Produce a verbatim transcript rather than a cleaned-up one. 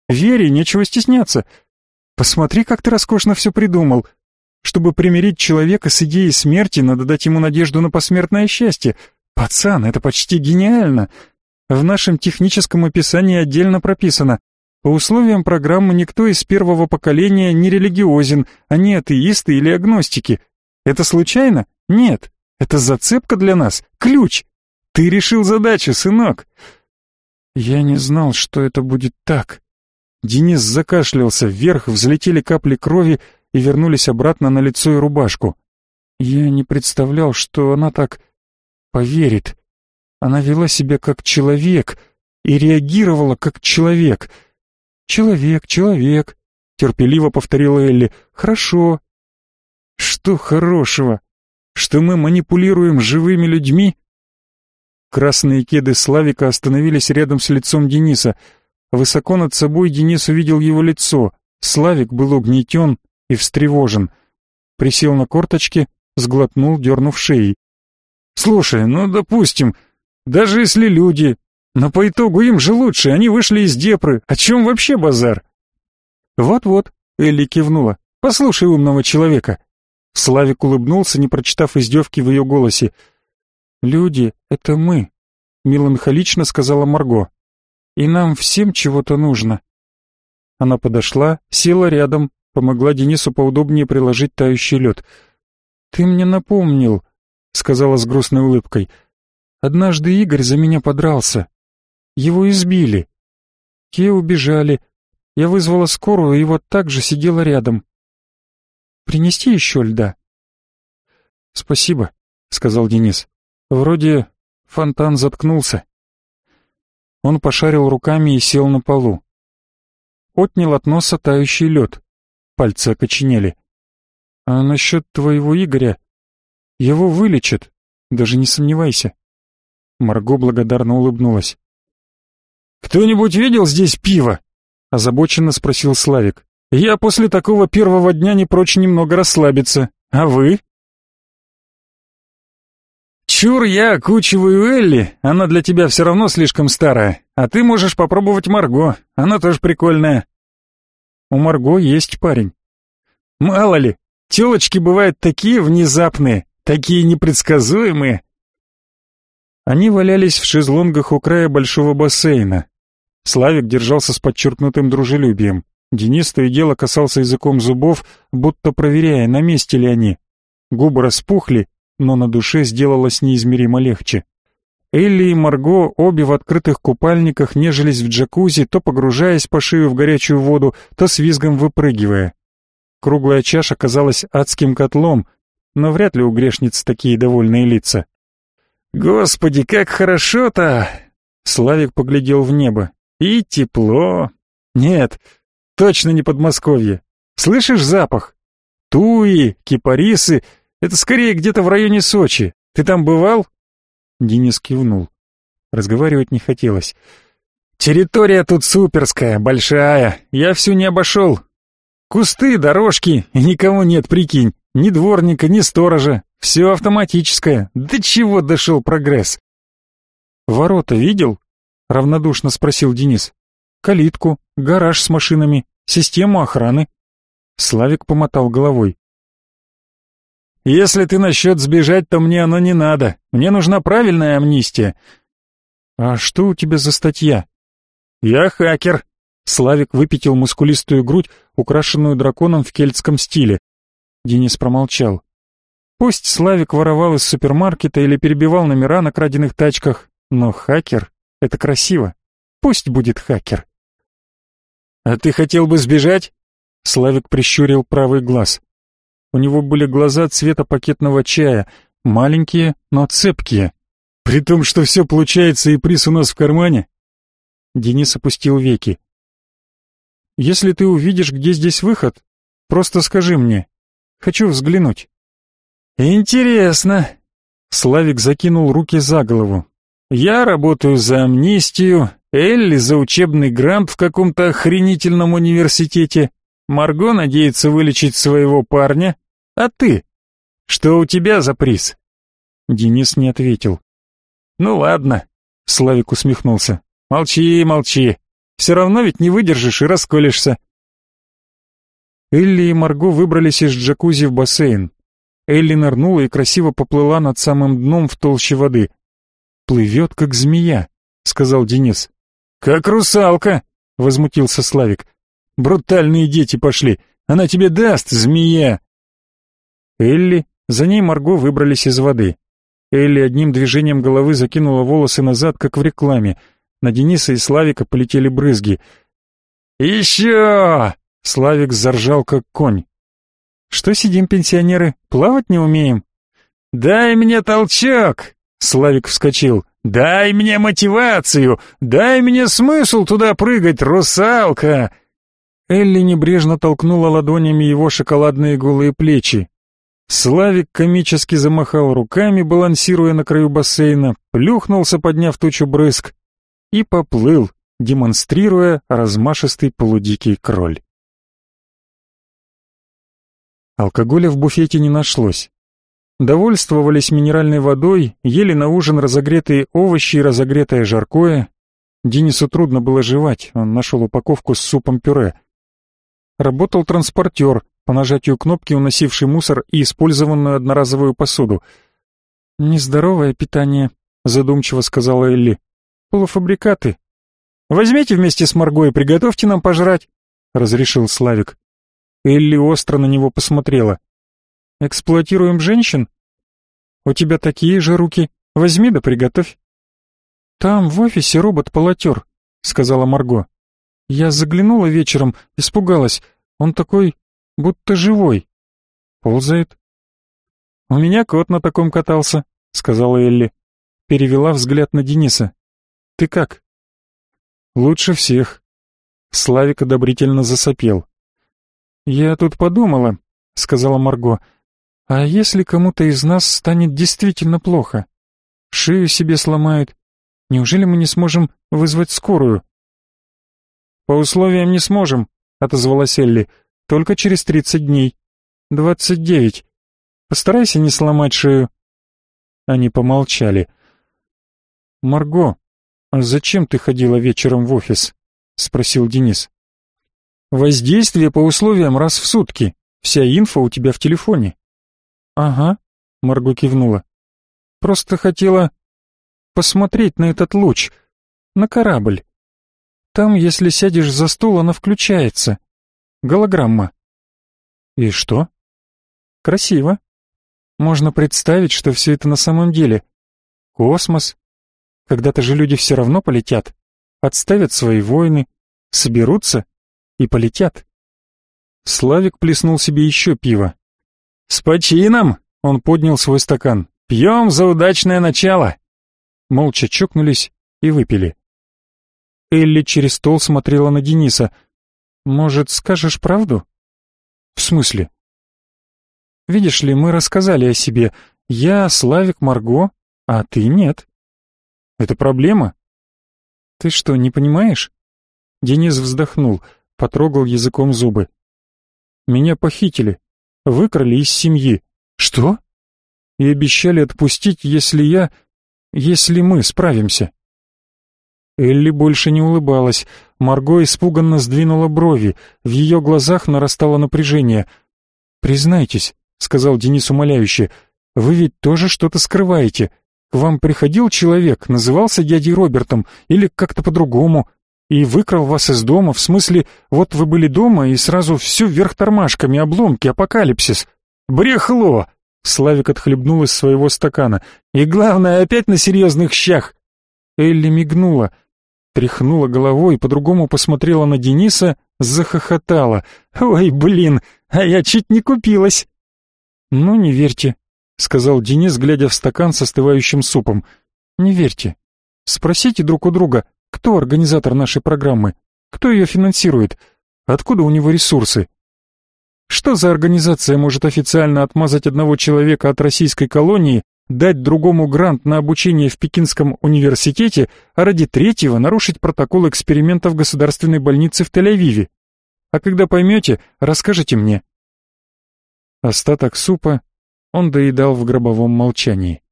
Вере нечего стесняться. Посмотри, как ты роскошно все придумал. Чтобы примирить человека с идеей смерти, надо дать ему надежду на посмертное счастье. Пацан, это почти гениально. В нашем техническом описании отдельно прописано: по условиям программы никто из первого поколения не религиозен, они атеисты или агностики. Это случайно? Нет. Это зацепка для нас, ключ. Ты решил задачу, сынок. Я не знал, что это будет так. Денис закашлялся, вверх взлетели капли крови и вернулись обратно на лицо и рубашку. Я не представлял, что она так поверит. Она вела себя как человек и реагировала как человек. «Человек, человек», — терпеливо повторила Элли. «Хорошо». «Что хорошего? Что мы манипулируем живыми людьми?» Красные кеды Славика остановились рядом с лицом Дениса. Высоко над собой Денис увидел его лицо. Славик был угнетен и встревожен. Присел на корточки, сглотнул, дернув шеей. «Слушай, ну, допустим, даже если люди, но по итогу им же лучше, они вышли из депры, о чем вообще базар?» «Вот-вот», — Элли кивнула, — «послушай умного человека». Славик улыбнулся, не прочитав издевки в ее голосе. «Люди — это мы», — меланхолично сказала Марго. «И нам всем чего-то нужно». Она подошла, села рядом, помогла Денису поудобнее приложить тающий лед. «Ты мне напомнил», — сказала с грустной улыбкой. «Однажды Игорь за меня подрался. Его избили. Те убежали. Я вызвала скорую и вот так же сидела рядом. Принести еще льда?» «Спасибо», — сказал Денис. «Вроде фонтан заткнулся». Он пошарил руками и сел на полу. Отнял от носа тающий лед. Пальцы окоченели. «А насчет твоего Игоря? Его вылечат, даже не сомневайся». Марго благодарно улыбнулась. «Кто-нибудь видел здесь пиво?» — озабоченно спросил Славик. «Я после такого первого дня не прочь немного расслабиться. А вы?» «Чур, я окучиваю Элли, она для тебя все равно слишком старая, а ты можешь попробовать Марго, она тоже прикольная». «У Марго есть парень». «Мало ли, телочки бывают такие внезапные, такие непредсказуемые». Они валялись в шезлонгах у края большого бассейна. Славик держался с подчеркнутым дружелюбием. Денис то и дело касался языком зубов, будто проверяя, на месте ли они. Губы распухли, но на душе сделалось неизмеримо легче. Элли и Марго, обе в открытых купальниках, нежились в джакузи, то погружаясь по шею в горячую воду, то с визгом выпрыгивая. Круглая чаша казалась адским котлом, но вряд ли у грешниц такие довольные лица. «Господи, как хорошо-то!» Славик поглядел в небо. «И тепло! Нет, точно не Подмосковье. Слышишь запах? Туи, кипарисы — это скорее где-то в районе Сочи. Ты там бывал?» Денис кивнул. Разговаривать не хотелось. «Территория тут суперская, большая. Я всю не обошел. Кусты, дорожки, и никого нет, прикинь. Ни дворника, ни сторожа. Все автоматическое. До чего дошел прогресс?» «Ворота видел?» — равнодушно спросил Денис. «Калитку, гараж с машинами, систему охраны». Славик помотал головой. «Если ты насчет сбежать, то мне оно не надо. Мне нужна правильная амнистия». «А что у тебя за статья?» «Я хакер». Славик выпятил мускулистую грудь, украшенную драконом в кельтском стиле. Денис промолчал. Пусть Славик воровал из супермаркета или перебивал номера на краденных тачках, но хакер — это красиво. Пусть будет хакер. «А ты хотел бы сбежать?» Славик прищурил правый глаз. У него были глаза цвета пакетного чая, маленькие, но цепкие. «При том, что все получается и приз у нас в кармане?» Денис опустил веки. «Если ты увидишь, где здесь выход, просто скажи мне. Хочу взглянуть». «Интересно». Славик закинул руки за голову. «Я работаю за амнистию, Элли за учебный грант в каком-то охренительном университете, Марго надеется вылечить своего парня, а ты? Что у тебя за приз?» Денис не ответил. «Ну ладно», — Славик усмехнулся. «Молчи, молчи. Все равно ведь не выдержишь и расколешься». Элли и Марго выбрались из джакузи в бассейн. Элли нырнула и красиво поплыла над самым дном в толще воды. «Плывет, как змея», — сказал Денис. «Как русалка», — возмутился Славик. «Брутальные дети пошли. Она тебе даст, змея!» Элли, за ней Марго выбрались из воды. Элли одним движением головы закинула волосы назад, как в рекламе. На Дениса и Славика полетели брызги. «Еще!» — Славик заржал, как конь. «Что сидим, пенсионеры, плавать не умеем?» «Дай мне толчок!» — Славик вскочил. «Дай мне мотивацию! Дай мне смысл туда прыгать, русалка!» Элли небрежно толкнула ладонями его шоколадные голые плечи. Славик комически замахал руками, балансируя на краю бассейна, плюхнулся, подняв тучу брызг, и поплыл, демонстрируя размашистый полудикий кроль. Алкоголя в буфете не нашлось. Довольствовались минеральной водой, ели на ужин разогретые овощи и разогретое жаркое. Денису трудно было жевать, он нашел упаковку с супом-пюре. Работал транспортер, по нажатию кнопки уносивший мусор и использованную одноразовую посуду. «Нездоровое питание», — задумчиво сказала Элли. «Полуфабрикаты. Возьмите вместе с Марго и приготовьте нам пожрать», — разрешил Славик. Элли остро на него посмотрела. «Эксплуатируем женщин? У тебя такие же руки. Возьми да приготовь». «Там в офисе робот-полотер», — сказала Марго. «Я заглянула вечером, испугалась. Он такой, будто живой. Ползает». «У меня кот на таком катался», — сказала Элли. Перевела взгляд на Дениса. «Ты как?» «Лучше всех». Славик одобрительно засопел. «Я тут подумала», — сказала Марго, «а если кому-то из нас станет действительно плохо? Шею себе сломают. Неужели мы не сможем вызвать скорую?» «По условиям не сможем», — отозвалась Элли, «только через тридцать дней. Двадцать девять. Постарайся не сломать шею». Они помолчали. «Марго, а зачем ты ходила вечером в офис?» — спросил Денис. «Воздействие по условиям раз в сутки. Вся инфа у тебя в телефоне». «Ага», — Марго кивнула. «Просто хотела посмотреть на этот луч, на корабль. Там, если сядешь за стол, она включается. Голограмма». «И что?» «Красиво. Можно представить, что все это на самом деле. Космос. Когда-то же люди все равно полетят, отставят свои войны, соберутся и полетят». Славик плеснул себе еще пиво. «С почином!» — он поднял свой стакан. «Пьем за удачное начало!» Молча чокнулись и выпили. Элли через стол смотрела на Дениса. «Может, скажешь правду?» «В смысле?» «Видишь ли, мы рассказали о себе. Я, Славик, Марго, а ты нет». «Это проблема?» «Ты что, не понимаешь?» Денис вздохнул, потрогал языком зубы. «Меня похитили, выкрали из семьи». «Что?» «И обещали отпустить, если я... если мы справимся». Элли больше не улыбалась. Марго испуганно сдвинула брови, в ее глазах нарастало напряжение. «Признайтесь», — сказал Денис умоляюще, — «вы ведь тоже что-то скрываете. К вам приходил человек, назывался дядей Робертом или как-то по-другому, и выкрал вас из дома, в смысле, вот вы были дома и сразу всю вверх тормашками, обломки, апокалипсис». «Брехло!» — Славик отхлебнул из своего стакана. «И главное, опять на серьезных щах!» Элли мигнула, тряхнула головой, по-другому посмотрела на Дениса, захохотала. «Ой, блин, а я чуть не купилась!» «Ну, не верьте», — сказал Денис, глядя в стакан с остывающим супом. «Не верьте. Спросите друг у друга, кто организатор нашей программы, кто ее финансирует, откуда у него ресурсы. Что за организация может официально отмазать одного человека от российской колонии, дать другому грант на обучение в Пекинском университете, а ради третьего нарушить протокол эксперимента в государственной больнице в Тель-Авиве? А когда поймете, расскажите мне». Остаток супа он доедал в гробовом молчании.